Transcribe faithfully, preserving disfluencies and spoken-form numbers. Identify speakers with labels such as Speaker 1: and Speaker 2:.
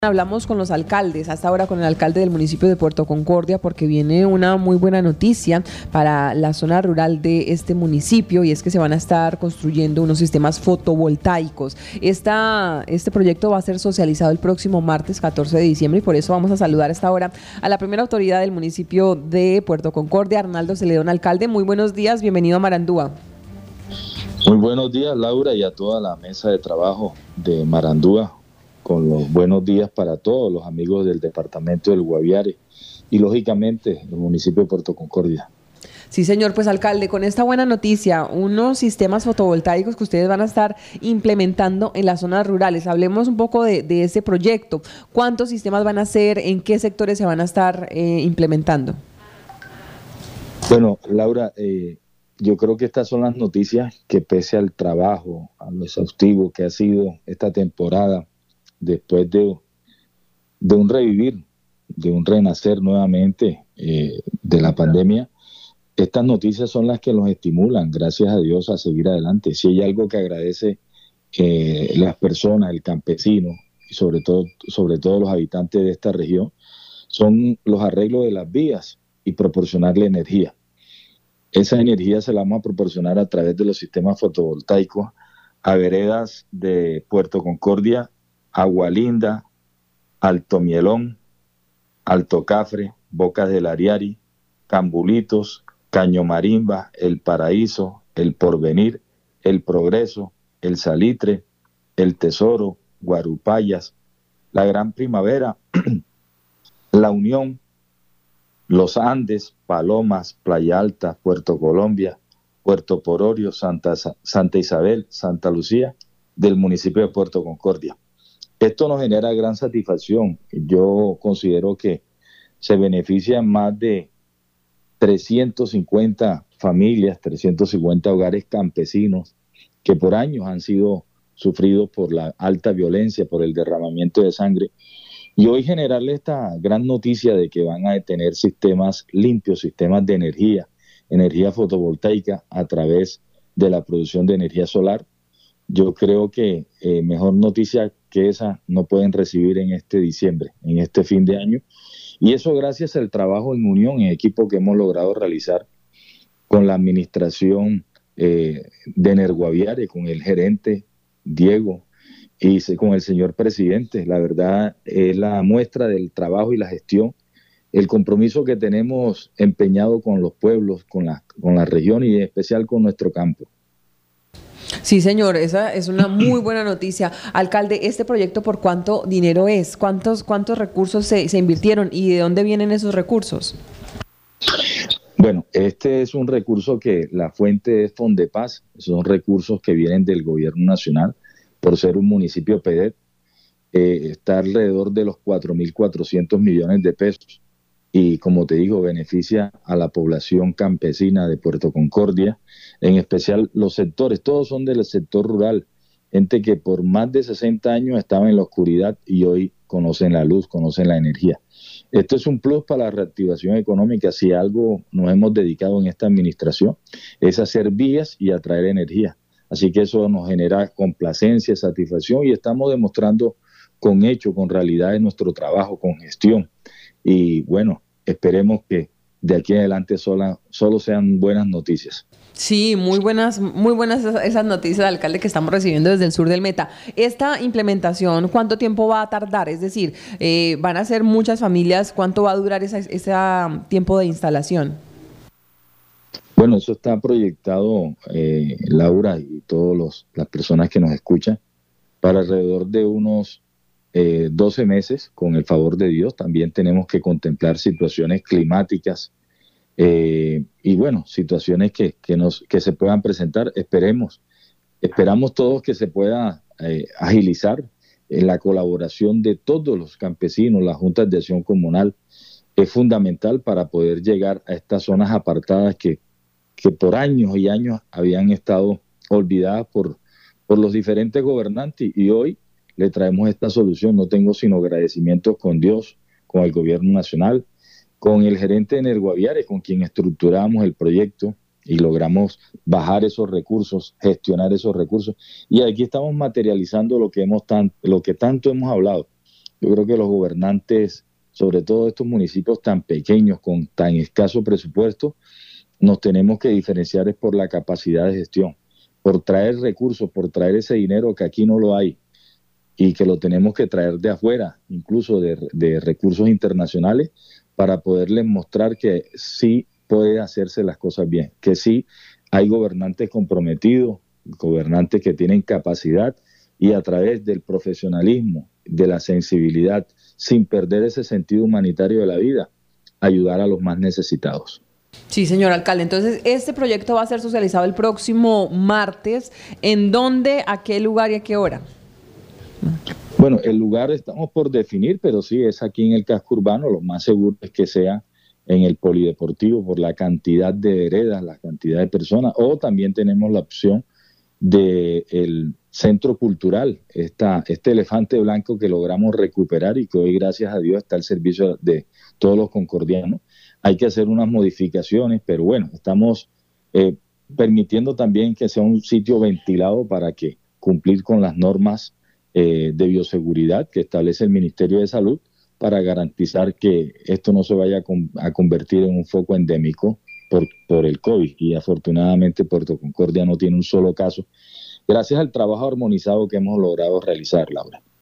Speaker 1: Hablamos con los alcaldes, hasta ahora con el alcalde del municipio de Puerto Concordia, porque viene una muy buena noticia para la zona rural de este municipio, y es que se van a estar construyendo unos sistemas fotovoltaicos. Esta, este proyecto va a ser socializado el próximo martes catorce de diciembre, y por eso vamos a saludar a esta hora a la primera autoridad del municipio de Puerto Concordia, Arnaldo Celedón. Alcalde, muy buenos días, bienvenido a Marandúa.
Speaker 2: Muy buenos días, Laura, y a toda la mesa de trabajo de Marandúa, con los buenos días para todos los amigos del departamento del Guaviare y, lógicamente, el municipio de Puerto Concordia.
Speaker 1: Sí, señor, pues alcalde, con esta buena noticia, unos sistemas fotovoltaicos que ustedes van a estar implementando en las zonas rurales. Hablemos un poco de, de ese proyecto. ¿Cuántos sistemas van a ser? ¿En qué sectores se van a estar eh, implementando?
Speaker 2: Bueno, Laura, eh, yo creo que estas son las noticias que, pese al trabajo, a lo exhaustivo que ha sido esta temporada, después de, de un revivir, de un renacer nuevamente eh, de la pandemia, estas noticias son las que nos estimulan, gracias a Dios, a seguir adelante. Si hay algo que agradece eh, las personas, el campesino, y sobre todo, sobre todo los habitantes de esta región, son los arreglos de las vías y proporcionarle energía. Esa energía se la vamos a proporcionar a través de los sistemas fotovoltaicos a veredas de Puerto Concordia, Agualinda, Alto Mielón, Alto Cafre, Bocas del Ariari, Cambulitos, Caño Marimba, El Paraíso, El Porvenir, El Progreso, El Salitre, El Tesoro, Guarupayas, La Gran Primavera, La Unión, Los Andes, Palomas, Playa Alta, Puerto Colombia, Puerto Pororio, Santa, Santa Isabel, Santa Lucía, del municipio de Puerto Concordia. Esto nos genera gran satisfacción. Yo considero que se benefician más de trescientas cincuenta familias, trescientos cincuenta hogares campesinos que por años han sido sufridos por la alta violencia, por el derramamiento de sangre. Y hoy generarle esta gran noticia de que van a tener sistemas limpios, sistemas de energía, energía fotovoltaica a través de la producción de energía solar. Yo creo que eh, mejor noticia que esa no pueden recibir en este diciembre, en este fin de año. Y eso gracias al trabajo en unión, en equipo que hemos logrado realizar con la administración eh, de Energuaviare, con el gerente Diego y con el señor presidente. La verdad es la muestra del trabajo y la gestión, el compromiso que tenemos empeñado con los pueblos, con la, con la región y en especial con nuestro campo.
Speaker 1: Sí, señor, esa es una muy buena noticia. Alcalde, ¿este proyecto por cuánto dinero es? ¿Cuántos, cuántos recursos se, se invirtieron y de dónde vienen esos recursos?
Speaker 2: Bueno, este es un recurso que la fuente es Fondepaz, son recursos que vienen del gobierno nacional por ser un municipio P E D E T, eh, está alrededor de los cuatro mil cuatrocientos millones de pesos. Y como te digo, beneficia a la población campesina de Puerto Concordia, en especial los sectores, todos son del sector rural, gente que por más de sesenta años estaba en la oscuridad y hoy conocen la luz, conocen la energía. Esto es un plus para la reactivación económica. Si algo nos hemos dedicado en esta administración es hacer vías y atraer energía. Así que eso nos genera complacencia, satisfacción y estamos demostrando con hecho, con realidad en nuestro trabajo, con gestión. Y bueno, esperemos que de aquí en adelante sola, solo sean buenas noticias.
Speaker 1: Sí, muy buenas, muy buenas esas noticias, alcalde, que estamos recibiendo desde el sur del Meta. Esta implementación, ¿cuánto tiempo va a tardar? Es decir, eh, van a ser muchas familias, ¿cuánto va a durar ese tiempo de instalación?
Speaker 2: Bueno, eso está proyectado, eh, Laura, y todas las personas que nos escuchan, para alrededor de unos Eh, doce meses, con el favor de Dios. También tenemos que contemplar situaciones climáticas eh, y bueno, situaciones que, que, nos, que se puedan presentar. Esperemos, esperamos todos que se pueda eh, agilizar en la colaboración de todos los campesinos. Las juntas de acción comunal es fundamental para poder llegar a estas zonas apartadas que, que por años y años habían estado olvidadas por, por los diferentes gobernantes, y hoy le traemos esta solución. No tengo sino agradecimientos con Dios, con el gobierno nacional, con el gerente de Energuaviare, con quien estructuramos el proyecto y logramos bajar esos recursos, gestionar esos recursos. Y aquí estamos materializando lo que, hemos tan, lo que tanto hemos hablado, Yo creo que los gobernantes, sobre todo estos municipios tan pequeños, con tan escaso presupuesto, nos tenemos que diferenciar es por la capacidad de gestión, por traer recursos, por traer ese dinero que aquí no lo hay y que lo tenemos que traer de afuera, incluso de, de recursos internacionales, para poderles mostrar que sí puede hacerse las cosas bien, que sí hay gobernantes comprometidos, gobernantes que tienen capacidad y a través del profesionalismo, de la sensibilidad, sin perder ese sentido humanitario de la vida, ayudar a los más necesitados.
Speaker 1: Sí, señor alcalde. Entonces, este proyecto va a ser socializado el próximo martes. ¿En dónde, a qué lugar y a qué hora?
Speaker 2: Bueno, el lugar estamos por definir, pero sí es aquí en el casco urbano. Lo más seguro es que sea en el polideportivo por la cantidad de veredas, la cantidad de personas, o también tenemos la opción del centro cultural, esta, este elefante blanco que logramos recuperar y que hoy, gracias a Dios, está al servicio de todos los concordianos. Hay que hacer unas modificaciones, pero bueno, estamos eh, permitiendo también que sea un sitio ventilado para que cumplir con las normas eh, de bioseguridad que establece el Ministerio de Salud para garantizar que esto no se vaya a, con, a convertir en un foco endémico por, por el COVID. Y afortunadamente Puerto Concordia no tiene un solo caso, gracias al trabajo armonizado que hemos logrado realizar, Laura.